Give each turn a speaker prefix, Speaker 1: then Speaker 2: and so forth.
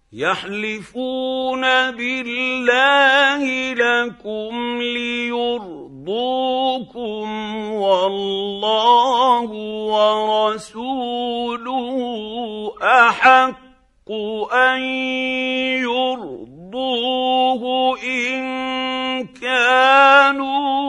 Speaker 1: يحلفون بالله لكم ليرضوكم والله ورسوله أحق أن يرضوه إن كانوا